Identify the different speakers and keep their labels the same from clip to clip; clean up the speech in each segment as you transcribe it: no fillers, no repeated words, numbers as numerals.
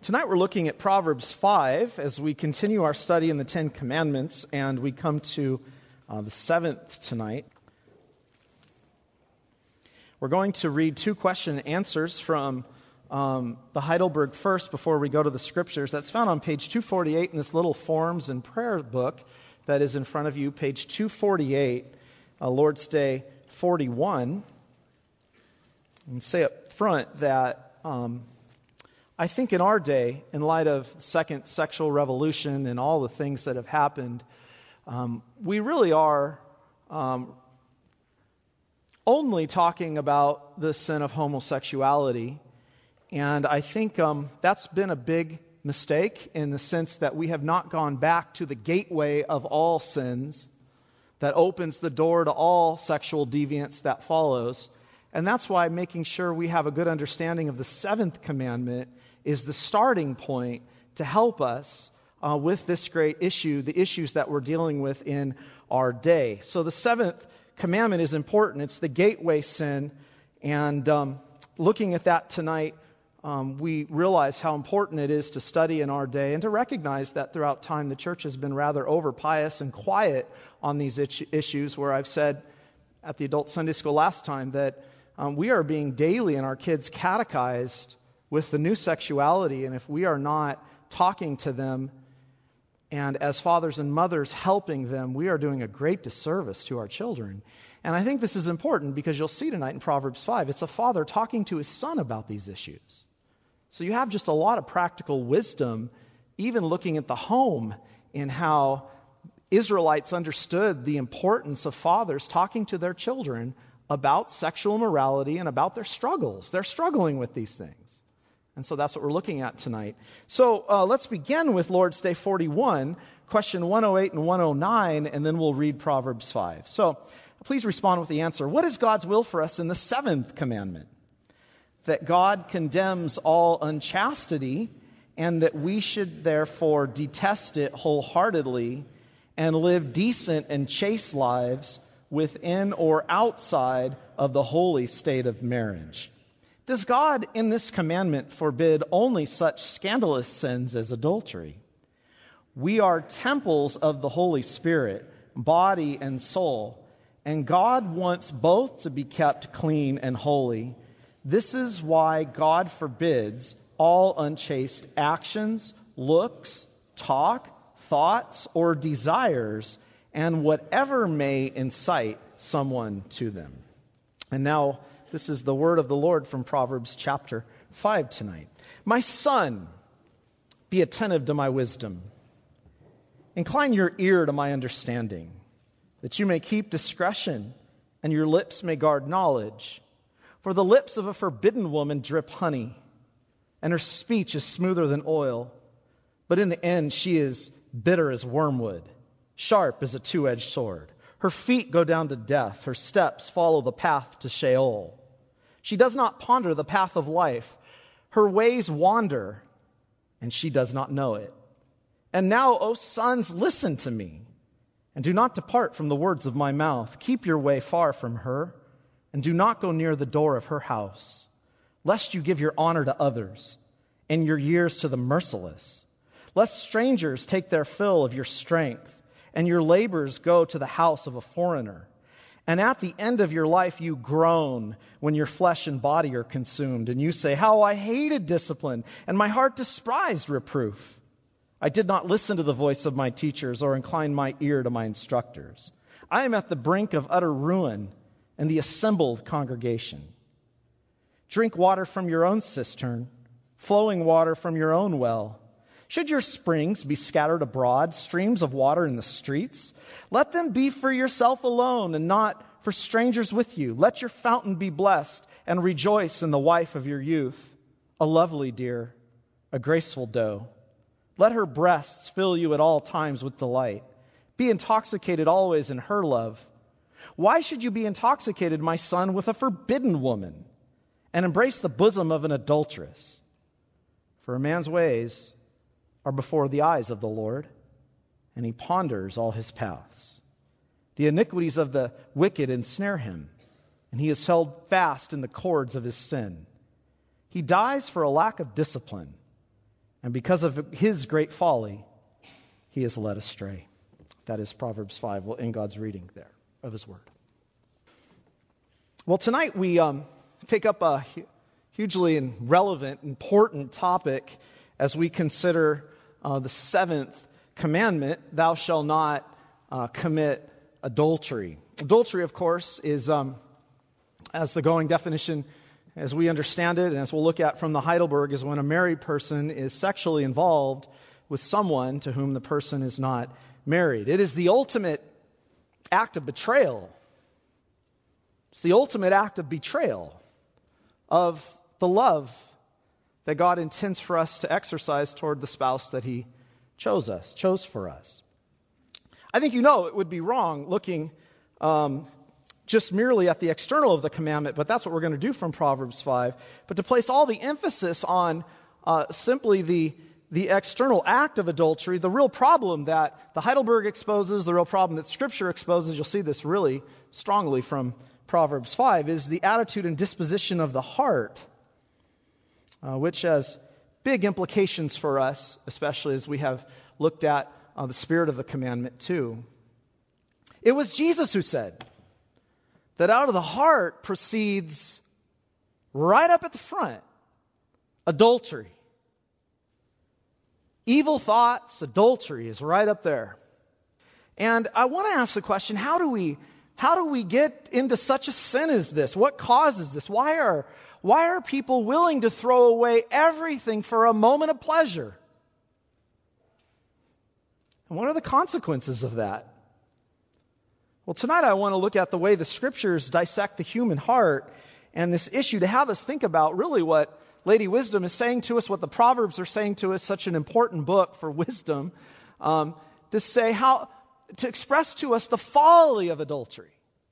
Speaker 1: Tonight we're looking at Proverbs 5 as we continue our study in the Ten Commandments, and we come to the seventh tonight. We're going to read two question and answers from the Heidelberg first before we go to the scriptures. That's found on page 248 in this little forms and prayer book that is in front of you, page 248, Lord's Day 41. And say up front that I think in our day, in light of the second sexual revolution and all the things that have happened, we really are only talking about the sin of homosexuality. And I think that's been a big mistake in the sense that we have not gone back to the gateway of all sins that opens the door to all sexual deviance that follows. And that's why making sure we have a good understanding of the seventh commandment is the starting point to help us with this great issue, the issues that we're dealing with in our day. So the seventh commandment is important. It's the gateway sin. And looking at that tonight, we realize how important it is to study in our day and to recognize that throughout time the church has been rather over-pious and quiet on these issues, where I've said at the adult Sunday school last time that we are being daily in our kids catechized with the new sexuality, and if we are not talking to them and as fathers and mothers helping them, we are doing a great disservice to our children. And I think this is important because you'll see tonight in Proverbs 5, it's a father talking to his son about these issues. So you have just a lot of practical wisdom, even looking at the home in how Israelites understood the importance of fathers talking to their children about sexual morality and about their struggles. They're struggling with these things. And so that's what we're looking at tonight. So let's begin with Lord's Day 41, question 108 and 109, and then we'll read Proverbs 5. So please respond with the answer. What is God's will for us in the seventh commandment? That God condemns all unchastity, and that we should therefore detest it wholeheartedly and live decent and chaste lives within or outside of the holy state of marriage. Does God in this commandment forbid only such scandalous sins as adultery? We are temples of the Holy Spirit, body and soul, and God wants both to be kept clean and holy. This is why God forbids all unchaste actions, looks, talk, thoughts, or desires, and whatever may incite someone to them. And now, this is the word of the Lord from Proverbs chapter 5 tonight. My son, be attentive to my wisdom. Incline your ear to my understanding, that you may keep discretion, and your lips may guard knowledge. For the lips of a forbidden woman drip honey, and her speech is smoother than oil. But in the end she is bitter as wormwood, sharp as a two-edged sword. Her feet go down to death, her steps follow the path to Sheol. She does not ponder the path of life. Her ways wander, and she does not know it. And now, O sons, listen to me, and do not depart from the words of my mouth. Keep your way far from her, and do not go near the door of her house, lest you give your honor to others, and your years to the merciless. Lest strangers take their fill of your strength, and your labors go to the house of a foreigner. And at the end of your life you groan when your flesh and body are consumed, and you say, how I hated discipline, and my heart despised reproof. I did not listen to the voice of my teachers or incline my ear to my instructors. I am at the brink of utter ruin and the assembled congregation. Drink water from your own cistern, flowing water from your own well. Should your springs be scattered abroad, streams of water in the streets? Let them be for yourself alone and not for strangers with you. Let your fountain be blessed and rejoice in the wife of your youth, a lovely deer, a graceful doe. Let her breasts fill you at all times with delight. Be intoxicated always in her love. Why should you be intoxicated, my son, with a forbidden woman and embrace the bosom of an adulteress? For a man's ways are before the eyes of the Lord, and he ponders all his paths. The iniquities of the wicked ensnare him, and he is held fast in the cords of his sin. He dies for a lack of discipline, And because of his great folly, he is led astray. That is Proverbs 5. We'll end God's reading there of his word. Well, tonight we take up a hugely relevant, important topic as we consider the seventh commandment, thou shalt not commit adultery. Adultery, of course, is, as the going definition, as we understand it, and as we'll look at from the Heidelberg, is when a married person is sexually involved with someone to whom the person is not married. It is the ultimate act of betrayal. It's the ultimate act of betrayal of the love that God intends for us to exercise toward the spouse that he chose for us. I think you know it would be wrong looking just merely at the external of the commandment, but that's what we're going to do from Proverbs 5. But to place all the emphasis on simply the external act of adultery, the real problem that the Heidelberg exposes, the real problem that Scripture exposes, you'll see this really strongly from Proverbs 5, is the attitude and disposition of the heart, which has big implications for us, especially as we have looked at the spirit of the commandment too. It was Jesus who said that out of the heart proceeds, right up at the front, adultery. Evil thoughts, adultery is right up there. And I want to ask the question, how do we get into such a sin as this? What causes this? Why are people willing to throw away everything for a moment of pleasure? And what are the consequences of that? Well, tonight I want to look at the way the Scriptures dissect the human heart and this issue to have us think about really what Lady Wisdom is saying to us, what the Proverbs are saying to us, such an important book for wisdom, to say to express to us the folly of adultery.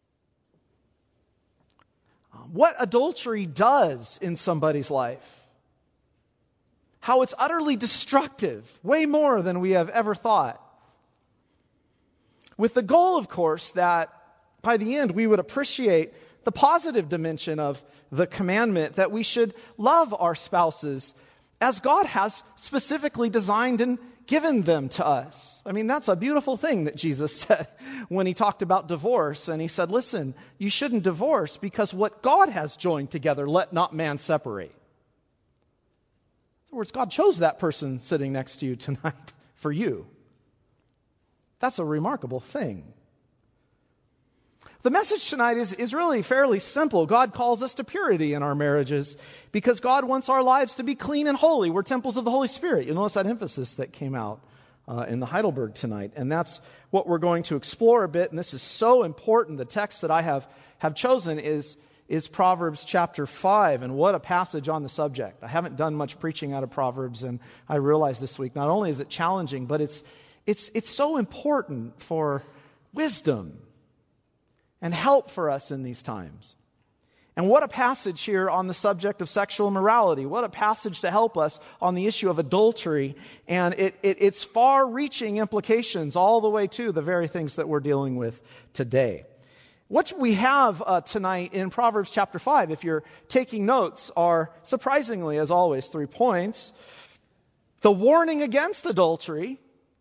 Speaker 1: What adultery does in somebody's life. How it's utterly destructive, way more than we have ever thought. With the goal, of course, that by the end we would appreciate the positive dimension of the commandment, that we should love our spouses as God has specifically designed and given them to us. I mean, that's a beautiful thing that Jesus said when he talked about divorce. And he said, listen, you shouldn't divorce because what God has joined together, let not man separate. In other words, God chose that person sitting next to you tonight for you. That's a remarkable thing. The message tonight is really fairly simple. God calls us to purity in our marriages because God wants our lives to be clean and holy. We're temples of the Holy Spirit. You'll notice that emphasis that came out in the Heidelberg tonight. And that's what we're going to explore a bit. And this is so important. The text that I have chosen is Proverbs chapter 5. And what a passage on the subject. I haven't done much preaching out of Proverbs. And I realized this week, not only is it challenging, but it's so important for wisdom and help for us in these times. And what a passage here on the subject of sexual morality. What a passage to help us on the issue of adultery and its far-reaching implications all the way to the very things that we're dealing with today. What we have tonight in Proverbs chapter 5, if you're taking notes, are surprisingly, as always, 3 points. The warning against adultery,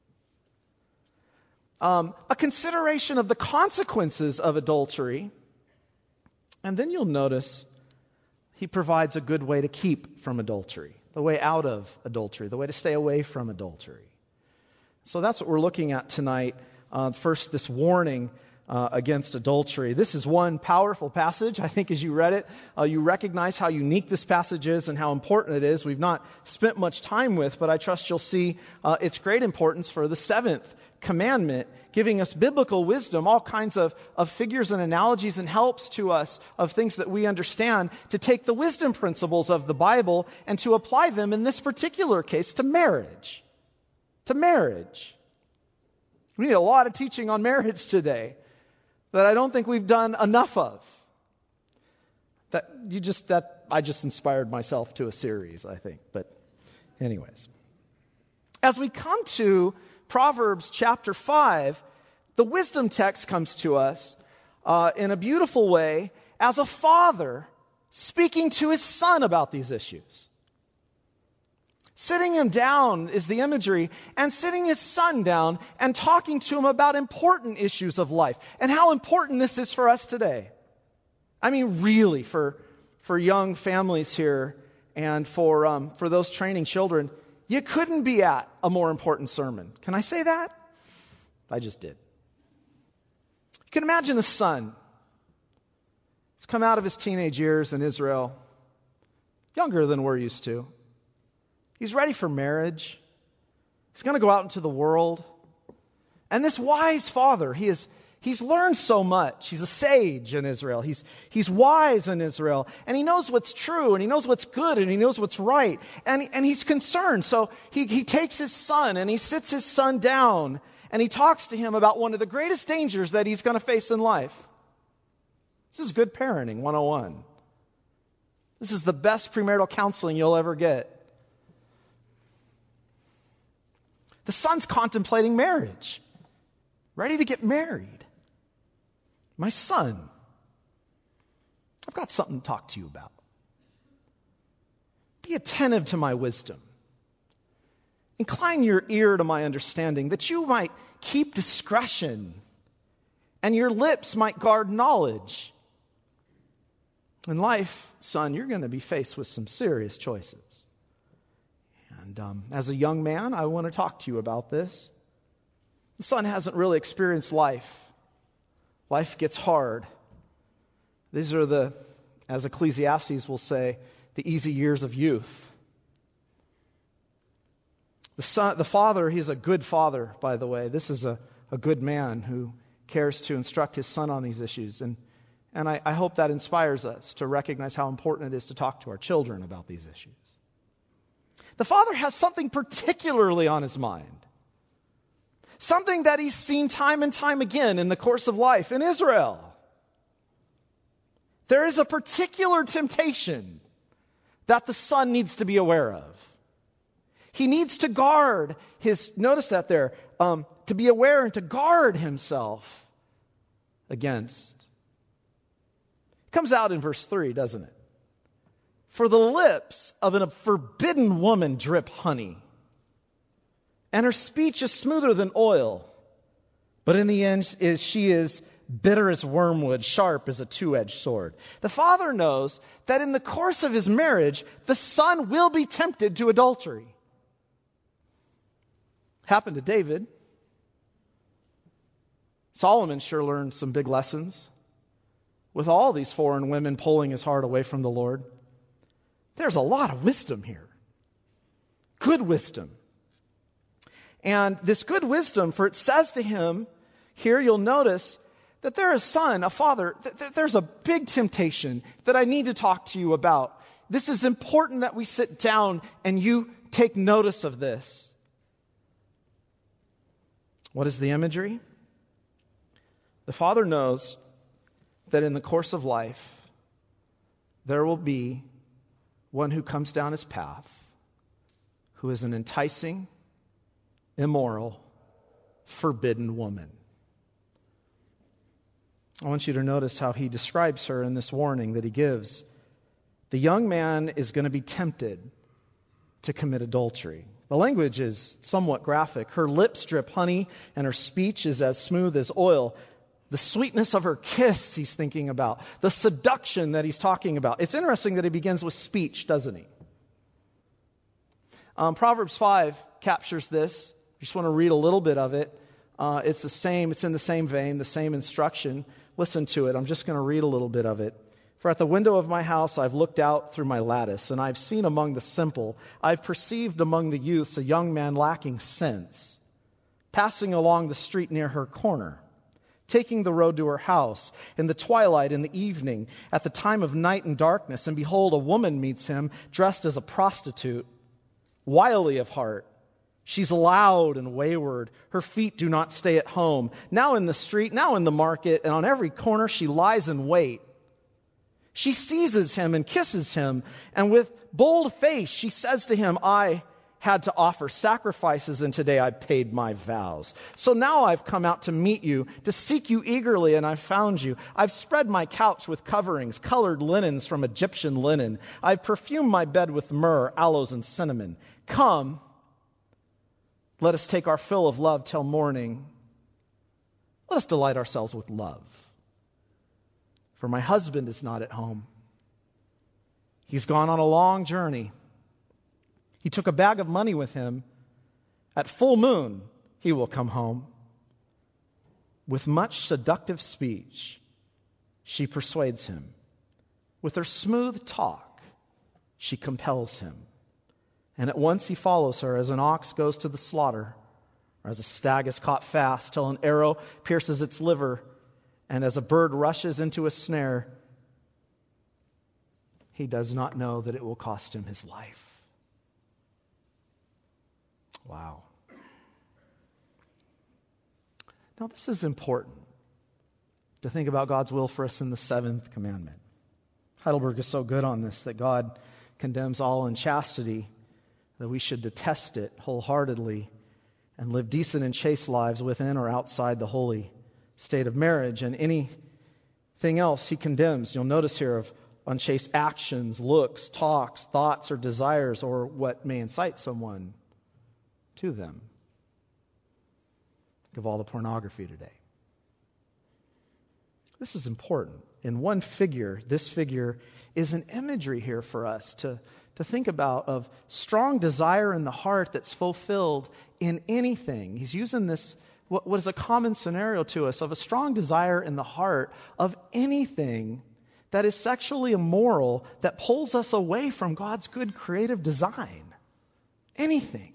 Speaker 1: a consideration of the consequences of adultery, and then you'll notice he provides a good way to keep from adultery, the way out of adultery, the way to stay away from adultery. So that's what we're looking at tonight. First, this warning against adultery. This is one powerful passage. I think as you read it, you recognize how unique this passage is and how important it is. We've not spent much time with, but I trust you'll see its great importance for the seventh commandment, giving us biblical wisdom, all kinds of figures and analogies and helps to us of things that we understand, to take the wisdom principles of the Bible and to apply them in this particular case to marriage. To marriage. We need a lot of teaching on marriage today that I don't think we've done enough of. I just inspired myself to a series, I think. But anyways. As we come to Proverbs chapter 5, the wisdom text comes to us in a beautiful way as a father speaking to his son about these issues. Sitting him down is the imagery, and sitting his son down and talking to him about important issues of life and how important this is for us today. I mean, really, for young families here and for those training children, you couldn't be at a more important sermon. Can I say that? I just did. You can imagine a son. He's come out of his teenage years in Israel, younger than we're used to. He's ready for marriage. He's going to go out into the world. And this wise father, he's learned so much. He's a sage in Israel. He's wise in Israel. And he knows what's true, and he knows what's good, and he knows what's right. And he's concerned. So he takes his son, and he sits his son down, and he talks to him about one of the greatest dangers that he's going to face in life. This is good parenting 101. This is the best premarital counseling you'll ever get. The son's contemplating marriage, ready to get married. My son, I've got something to talk to you about. Be attentive to my wisdom. Incline your ear to my understanding, that you might keep discretion, and your lips might guard knowledge. In life, son, you're going to be faced with some serious choices. And as a young man, I want to talk to you about this. The son hasn't really experienced life. Life gets hard. These are as Ecclesiastes will say, the easy years of youth. The father, he's a good father, by the way. This is a good man who cares to instruct his son on these issues. And I hope that inspires us to recognize how important it is to talk to our children about these issues. The father has something particularly on his mind. Something that he's seen time and time again in the course of life in Israel. There is a particular temptation that the son needs to be aware of. He needs to guard notice that there, to be aware and to guard himself against. It comes out in verse 3, doesn't it? For the lips of a forbidden woman drip honey, and her speech is smoother than oil. But in the end, she is bitter as wormwood, sharp as a two-edged sword. The father knows that in the course of his marriage, the son will be tempted to adultery. Happened to David. Solomon sure learned some big lessons with all these foreign women pulling his heart away from the Lord. There's a lot of wisdom here. Good wisdom. And this good wisdom, for it says to him, here you'll notice that there is son, a father, there's a big temptation that I need to talk to you about. This is important that we sit down and you take notice of this. What is the imagery? The father knows that in the course of life, there will be one who comes down his path, who is an enticing, immoral, forbidden woman. I want you to notice how he describes her in this warning that he gives. The young man is going to be tempted to commit adultery. The language is somewhat graphic. Her lips drip honey, and her speech is as smooth as oil. The sweetness of her kiss he's thinking about. The seduction that he's talking about. It's interesting that he begins with speech, doesn't he? Proverbs 5 captures this. I just want to read a little bit of it. It's in the same vein, the same instruction. Listen to it. I'm just going to read a little bit of it. For at the window of my house I've looked out through my lattice, and I've seen among the simple, I've perceived among the youths a young man lacking sense, passing along the street near her corner, taking the road to her house, in the twilight, in the evening, at the time of night and darkness, and behold, a woman meets him, dressed as a prostitute, wily of heart. She's loud and wayward. Her feet do not stay at home. Now in the street, now in the market, and on every corner she lies in wait. She seizes him and kisses him, and with bold face she says to him, I had to offer sacrifices, and today I've paid my vows. So now I've come out to meet you, to seek you eagerly, and I've found you. I've spread my couch with coverings, colored linens from Egyptian linen. I've perfumed my bed with myrrh, aloes, and cinnamon. Come, let us take our fill of love till morning. Let us delight ourselves with love. For my husband is not at home. He's gone on a long journey. He took a bag of money with him. At full moon, he will come home. With much seductive speech, she persuades him. With her smooth talk, she compels him. And at once he follows her as an ox goes to the slaughter, or as a stag is caught fast till an arrow pierces its liver, and as a bird rushes into a snare, he does not know that it will cost him his life. Wow. Now, this is important to think about God's will for us in the seventh commandment. Heidelberg is so good on this that God condemns all unchastity, that we should detest it wholeheartedly and live decent and chaste lives within or outside the holy state of marriage. And anything else he condemns, you'll notice here, of unchaste actions, looks, talks, thoughts, or desires, or what may incite someone to them. Think of all the pornography today. This is important. In one figure, this figure is an imagery here for us to think about of strong desire in the heart that's fulfilled in anything. He's using this, what is a common scenario to us, of a strong desire in the heart of anything that is sexually immoral, that pulls us away from God's good creative design. Anything.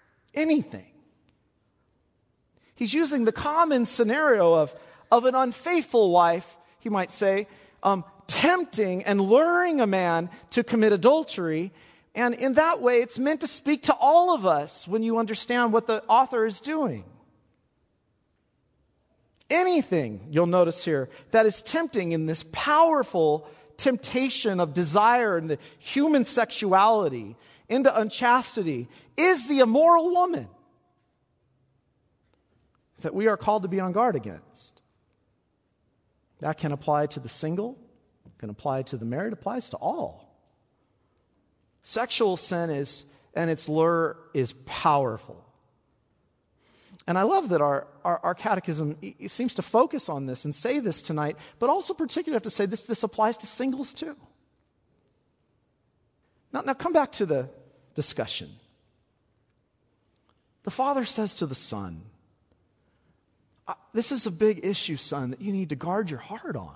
Speaker 1: He's using the common scenario of an unfaithful wife, he might say, tempting and luring a man to commit adultery. And in that way, it's meant to speak to all of us when you understand what the author is doing. Anything, you'll notice here, that is tempting in this powerful temptation of desire and the human sexuality into unchastity is the immoral woman that we are called to be on guard against. That can apply to the single, can apply to the married, applies to all. Sexual sin and its lure is powerful. And I love that our catechism seems to focus on this and say this tonight, but also particularly have to say this applies to singles too. Now come back to the discussion. The Father says to the Son, this is a big issue, son, that you need to guard your heart on.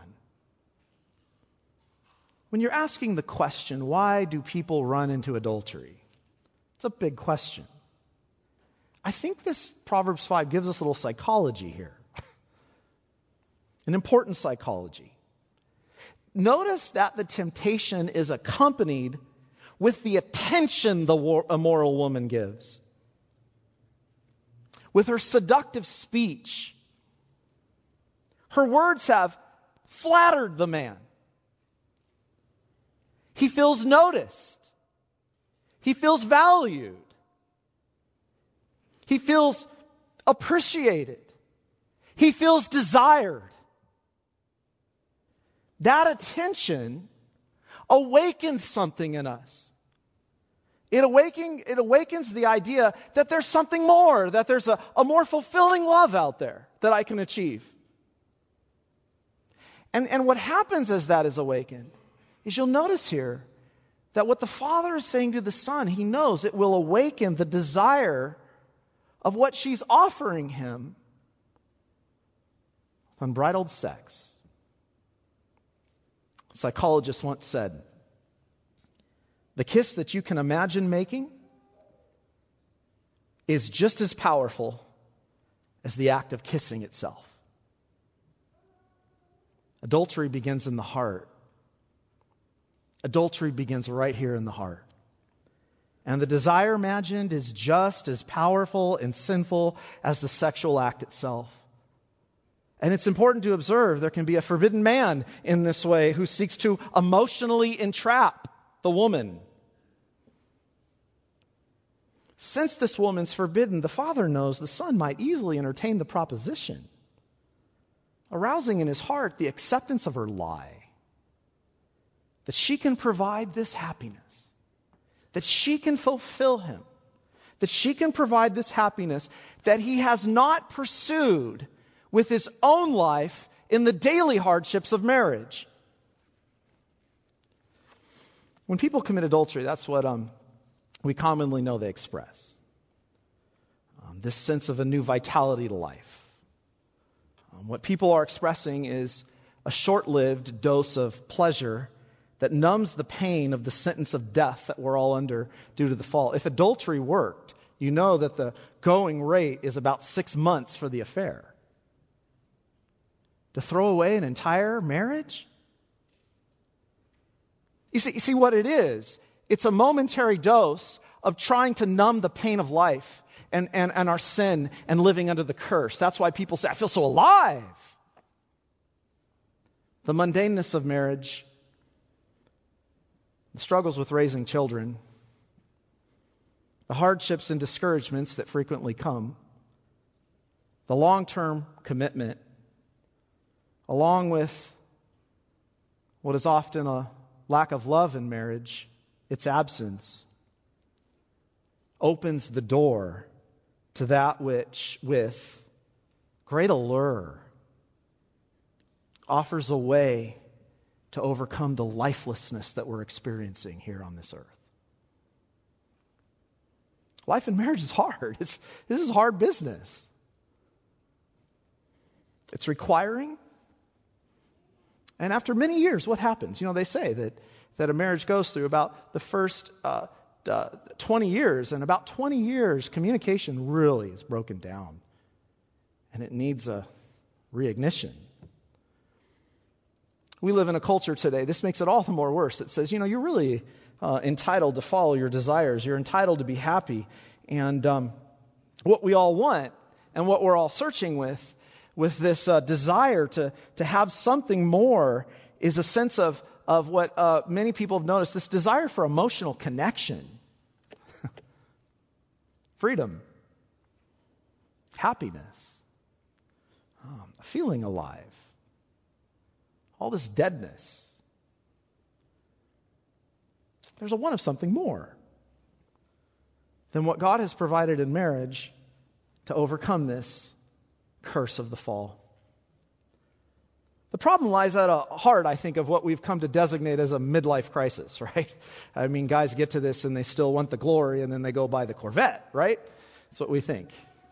Speaker 1: When you're asking the question, why do people run into adultery? It's a big question. I think this Proverbs 5 gives us a little psychology here. An important psychology. Notice that the temptation is accompanied with the attention the immoral woman gives. With her seductive speech. Her words have flattered the man. He feels noticed. He feels valued. He feels appreciated. He feels desired. That attention awakens something in us. It awakens the idea that there's something more, that there's a more fulfilling love out there that I can achieve. And what happens as that is awakened is you'll notice here that what the Father is saying to the Son, He knows it will awaken the desire of what she's offering him, unbridled sex. A psychologist once said, the kiss that you can imagine making is just as powerful as the act of kissing itself. Adultery begins in the heart. Adultery begins right here in the heart. And the desire imagined is just as powerful and sinful as the sexual act itself. And it's important to observe there can be a forbidden man in this way who seeks to emotionally entrap the woman. Since this woman's forbidden, the father knows the son might easily entertain the proposition, arousing in his heart the acceptance of her lie, that she can provide this happiness, that she can fulfill him, that she can provide this happiness that he has not pursued with his own life in the daily hardships of marriage. When people commit adultery, that's what we commonly know they express. This sense of a new vitality to life. What people are expressing is a short-lived dose of pleasure that numbs the pain of the sentence of death that we're all under due to the fall. If adultery worked, you know that the going rate is about 6 months for the affair. To throw away an entire marriage? You see what it is? It's a momentary dose of trying to numb the pain of life and our sin and living under the curse. That's why people say, I feel so alive. The mundaneness of marriage, the struggles with raising children, the hardships and discouragements that frequently come, the long-term commitment, along with what is often a lack of love in marriage, its absence, opens the door to that which, with great allure, offers a way to overcome the lifelessness that we're experiencing here on this earth. Life in marriage is hard. This is hard business. It's requiring. And after many years, what happens? They say that a marriage goes through about the first 20 years, and about 20 years, communication really is broken down, and it needs a reignition. We live in a culture today, this makes it all the more worse. It says, you're really entitled to follow your desires. You're entitled to be happy. And what we all want and what we're all searching with this desire to have something more is a sense of what many people have noticed, this desire for emotional connection, freedom, happiness, feeling alive, all this deadness. There's a want of something more than what God has provided in marriage to overcome this curse of the fall. The problem lies at the heart, I think, of what we've come to designate as a midlife crisis, right? I mean, guys get to this and they still want the glory, and then they go buy the Corvette, right? That's what we think.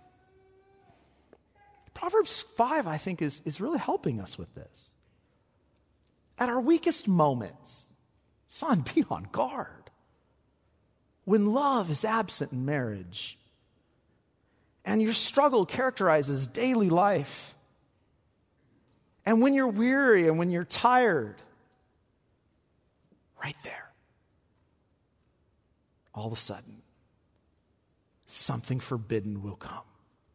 Speaker 1: Proverbs 5, I think, is really helping us with this. At our weakest moments, son, be on guard. When love is absent in marriage, and your struggle characterizes daily life, and when you're weary and when you're tired, right there, all of a sudden, something forbidden will come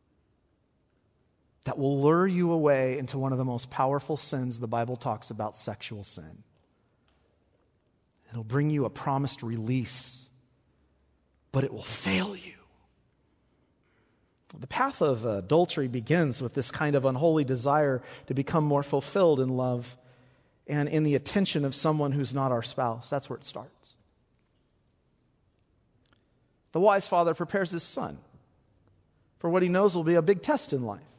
Speaker 1: that will lure you away into one of the most powerful sins the Bible talks about, sexual sin. It'll bring you a promised release, but it will fail you. The path of adultery begins with this kind of unholy desire to become more fulfilled in love and in the attention of someone who's not our spouse. That's where it starts. The wise father prepares his son for what he knows will be a big test in life.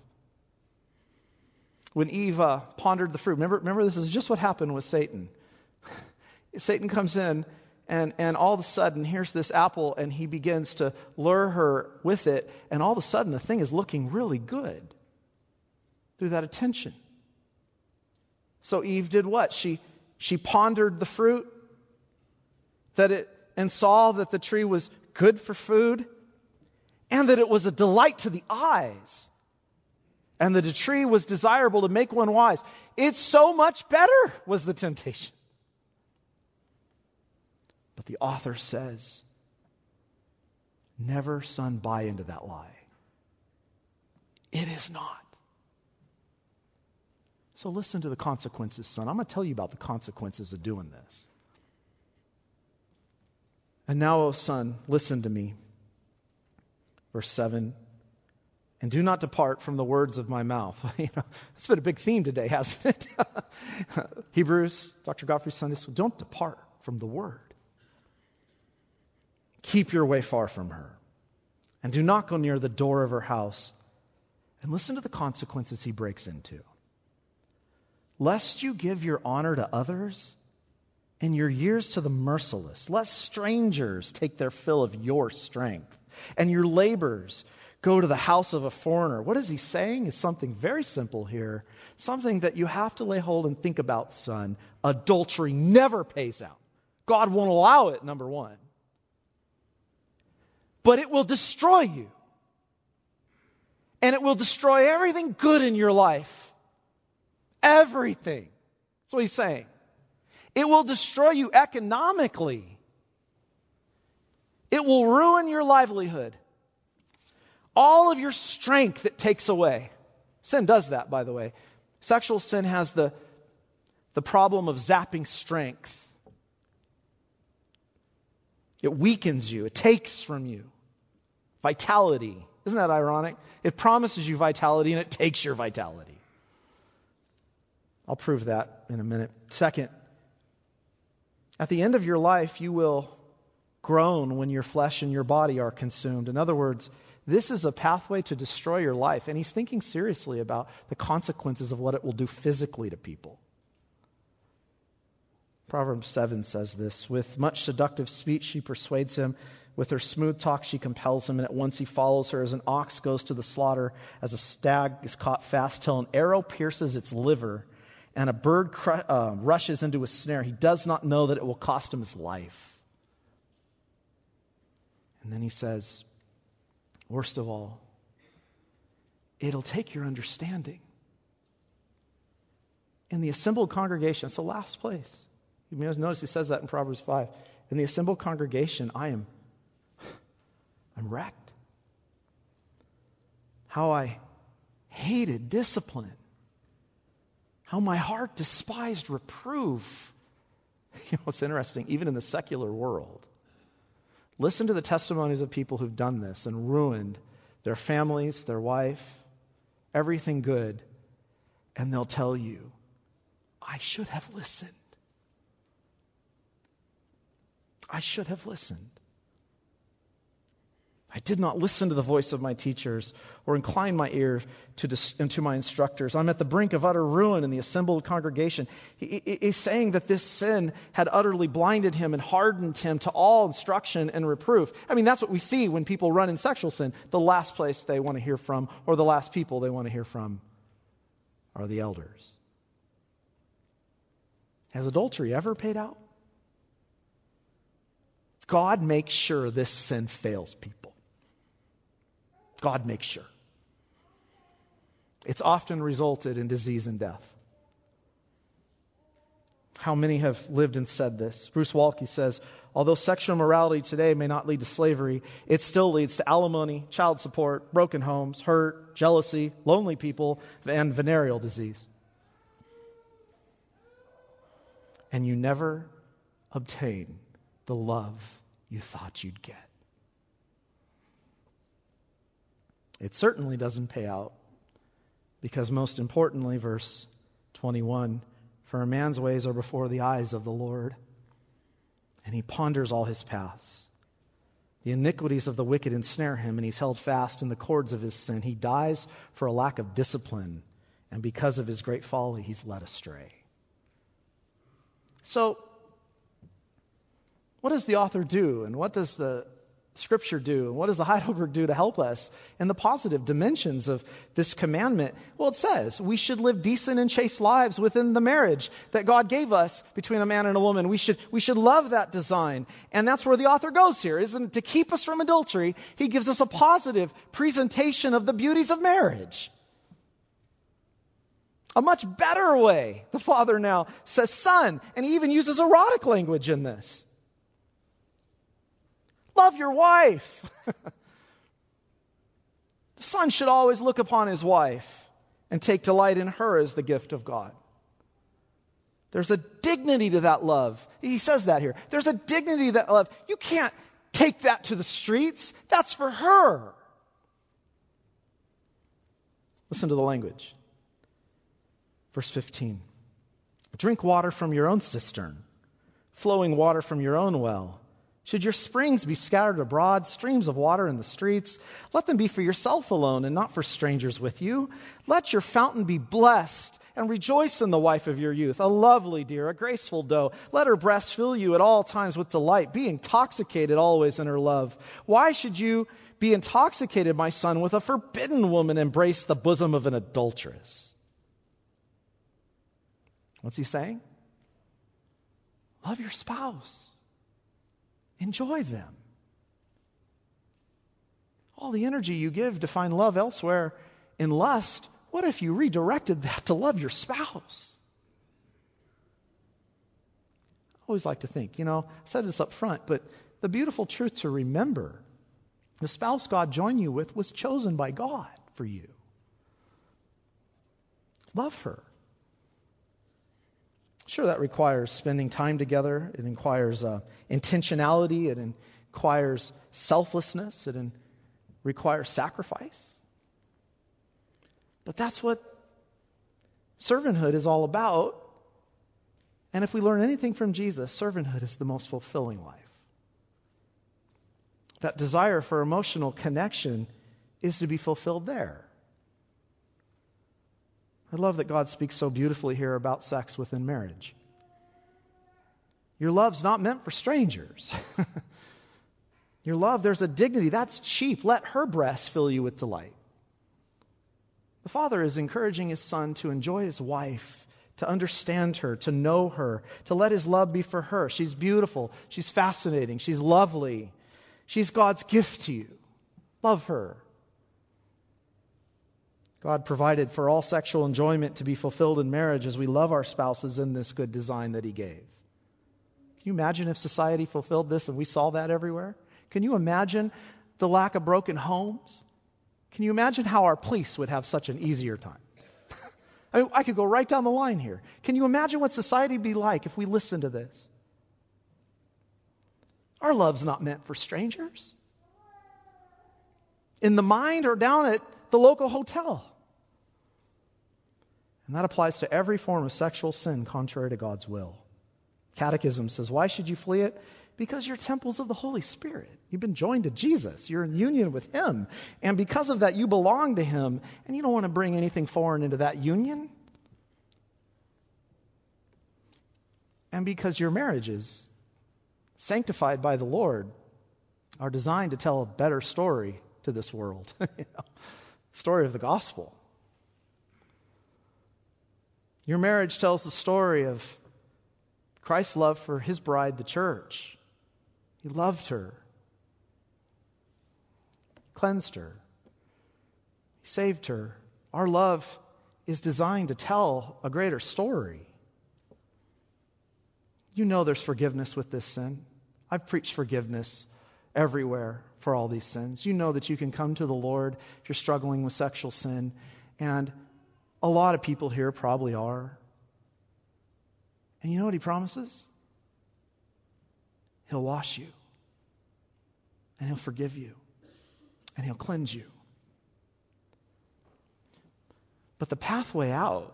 Speaker 1: When Eve pondered the fruit, remember this is just what happened with Satan. Satan comes in, and all of a sudden, here's this apple, and he begins to lure her with it, and all of a sudden, the thing is looking really good through that attention. So Eve did what? She pondered the fruit, and saw that the tree was good for food, and that it was a delight to the eyes, and that the tree was desirable to make one wise. It's so much better, was the temptation. But the author says, never, son, buy into that lie. It is not. So listen to the consequences, son. I'm going to tell you about the consequences of doing this. And now, O son, listen to me. Verse 7, and do not depart from the words of my mouth. That's been a big theme today, hasn't it? Hebrews, Dr. Godfrey's Sunday School, don't depart from the word. Keep your way far from her. And do not go near the door of her house. And listen to the consequences he breaks into. Lest you give your honor to others and your years to the merciless, lest strangers take their fill of your strength, and your labors go to the house of a foreigner. What is he saying is something very simple here, something that you have to lay hold and think about, son. Adultery never pays out. God won't allow it, number one. But it will destroy you. And it will destroy everything good in your life. Everything. That's what he's saying. It will destroy you economically. It will ruin your livelihood. All of your strength it takes away. Sin does that, by the way. Sexual sin has the problem of zapping strength. It weakens you. It takes from you vitality. Isn't that ironic? It promises you vitality and it takes your vitality. I'll prove that in a minute. Second, at the end of your life, you will groan when your flesh and your body are consumed. In other words, this is a pathway to destroy your life. And he's thinking seriously about the consequences of what it will do physically to people. Proverbs 7 says this, with much seductive speech she persuades him. With her smooth talk she compels him, and at once he follows her as an ox goes to the slaughter, as a stag is caught fast till an arrow pierces its liver, and a bird rushes into a snare. He does not know that it will cost him his life. And then he says, worst of all, it'll take your understanding. In the assembled congregation, it's the last place. You may notice he says that in Proverbs 5. In the assembled congregation, I'm wrecked. How I hated discipline. How my heart despised reproof. It's interesting, even in the secular world. Listen to the testimonies of people who've done this and ruined their families, their wife, everything good. And they'll tell you, I should have listened. I should have listened. I did not listen to the voice of my teachers or incline my ear to my instructors. I'm at the brink of utter ruin in the assembled congregation. He's saying that this sin had utterly blinded him and hardened him to all instruction and reproof. I mean, that's what we see when people run in sexual sin. The last place they want to hear from, or the last people they want to hear from, are the elders. Has adultery ever paid out? God makes sure this sin fails people. God makes sure. It's often resulted in disease and death. How many have lived and said this? Bruce Waltke says, although sexual morality today may not lead to slavery, it still leads to alimony, child support, broken homes, hurt, jealousy, lonely people, and venereal disease. And you never obtain the love you thought you'd get. It certainly doesn't pay out because, most importantly, verse 21, for a man's ways are before the eyes of the Lord, and he ponders all his paths. The iniquities of the wicked ensnare him, and he's held fast in the cords of his sin. He dies for a lack of discipline, and because of his great folly, he's led astray. So, what does the author do, and what does the Scripture do? And what does the Heidelberg do to help us in the positive dimensions of this commandment? Well, it says we should live decent and chaste lives within the marriage that God gave us between a man and a woman. We should love that design. And that's where the author goes here, isn't it? To keep us from adultery, he gives us a positive presentation of the beauties of marriage. A much better way. The father now says son, and he even uses erotic language in this. Love your wife. The son should always look upon his wife and take delight in her as the gift of God. There's a dignity to that love. He says that here. There's a dignity to that love. You can't take that to the streets. That's for her. Listen to the language. Verse 15. Drink water from your own cistern, flowing water from your own well. Should your springs be scattered abroad, streams of water in the streets, let them be for yourself alone and not for strangers with you. Let your fountain be blessed, and rejoice in the wife of your youth, a lovely deer, a graceful doe. Let her breast fill you at all times with delight. Be intoxicated always in her love. Why should you be intoxicated, my son, with a forbidden woman, embrace the bosom of an adulteress? What's he saying? Love your spouse. Enjoy them. All the energy you give to find love elsewhere in lust, what if you redirected that to love your spouse? I always like to think, I said this up front, but the beautiful truth to remember, the spouse God joined you with was chosen by God for you. Love her. Sure, that requires spending time together. It requires intentionality. It requires selflessness. It requires sacrifice. But that's what servanthood is all about. And if we learn anything from Jesus, servanthood is the most fulfilling life. That desire for emotional connection is to be fulfilled there. I love that God speaks so beautifully here about sex within marriage. Your love's not meant for strangers. Your love, there's a dignity. That's cheap. Let her breast fill you with delight. The father is encouraging his son to enjoy his wife, to understand her, to know her, to let his love be for her. She's beautiful. She's fascinating. She's lovely. She's God's gift to you. Love her. God provided for all sexual enjoyment to be fulfilled in marriage as we love our spouses in this good design that He gave. Can you imagine if society fulfilled this and we saw that everywhere? Can you imagine the lack of broken homes? Can you imagine how our police would have such an easier time? I could go right down the line here. Can you imagine what society would be like if we listened to this? Our love's not meant for strangers. In the mind or down at the local hotel. And that applies to every form of sexual sin contrary to God's will. Catechism says, why should you flee it? Because you're temples of the Holy Spirit. You've been joined to Jesus. You're in union with Him. And because of that, you belong to Him. And you don't want to bring anything foreign into that union. And because your marriages, sanctified by the Lord, are designed to tell a better story to this world. Story of the gospel. Your marriage tells the story of Christ's love for His bride, the church. He loved her, cleansed her, He saved her. Our love is designed to tell a greater story. You know there's forgiveness with this sin. I've preached forgiveness everywhere for all these sins. You know that you can come to the Lord if you're struggling with sexual sin, and a lot of people here probably are. And you know what He promises? He'll wash you, and He'll forgive you, and He'll cleanse you. But the pathway out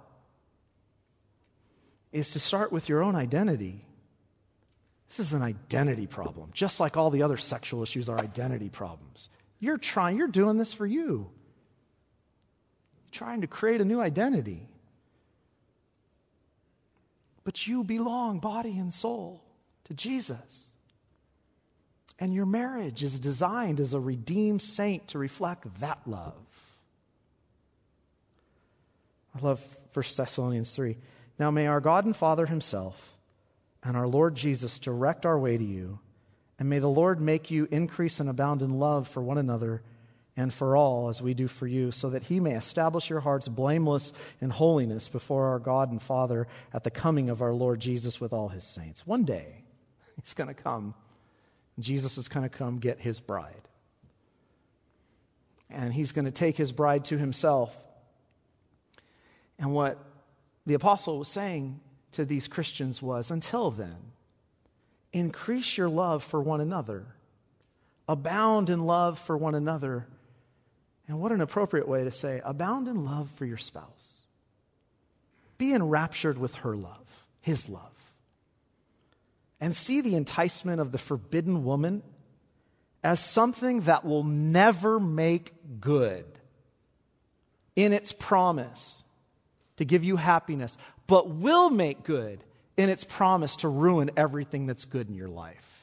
Speaker 1: is to start with your own identity. This is an identity problem, just like all the other sexual issues are identity problems. You're doing this for you. You're trying to create a new identity. But you belong, body and soul, to Jesus. And your marriage is designed as a redeemed saint to reflect that love. I love 1 Thessalonians 3. Now may our God and Father Himself and our Lord Jesus direct our way to you, and may the Lord make you increase and abound in love for one another and for all, as we do for you, so that He may establish your hearts blameless in holiness before our God and Father at the coming of our Lord Jesus with all His saints. One day, He's going to come. Jesus is going to come get His bride. And He's going to take His bride to Himself. And what the apostle was saying to these Christians was, until then, increase your love for one another. Abound in love for one another. And what an appropriate way to say, abound in love for your spouse. Be enraptured with her love, his love. And see the enticement of the forbidden woman as something that will never make good in its promise to give you happiness, but will make good in its promise to ruin everything that's good in your life.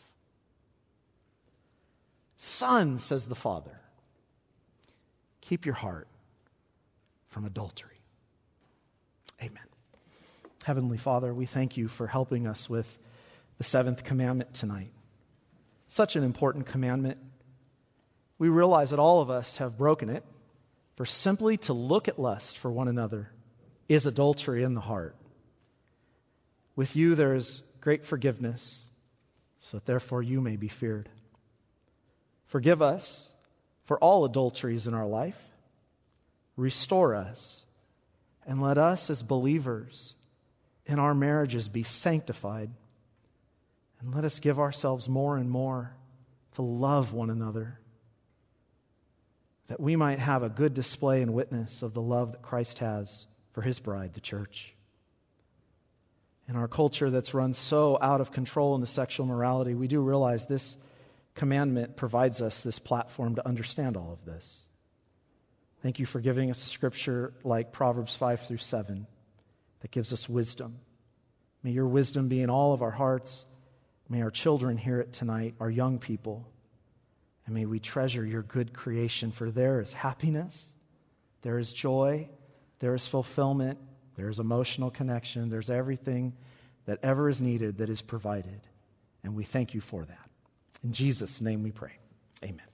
Speaker 1: Son, says the Father, keep your heart from adultery. Amen. Heavenly Father, we thank you for helping us with the seventh commandment tonight. Such an important commandment. We realize that all of us have broken it, for simply to look at lust for one another is adultery in the heart. With you there is great forgiveness, so that therefore you may be feared. Forgive us for all adulteries in our life. Restore us, and let us as believers in our marriages be sanctified. And let us give ourselves more and more to love one another, that we might have a good display and witness of the love that Christ has for his bride, the church. In our culture that's run so out of control into sexual morality, we do realize this commandment provides us this platform to understand all of this. Thank you for giving us a scripture like Proverbs 5-7 that gives us wisdom. May your wisdom be in all of our hearts. May our children hear it tonight, our young people. And may we treasure your good creation, for there is happiness, there is joy, there is fulfillment, there is emotional connection, there's everything that ever is needed that is provided. And we thank you for that. In Jesus' name we pray. Amen.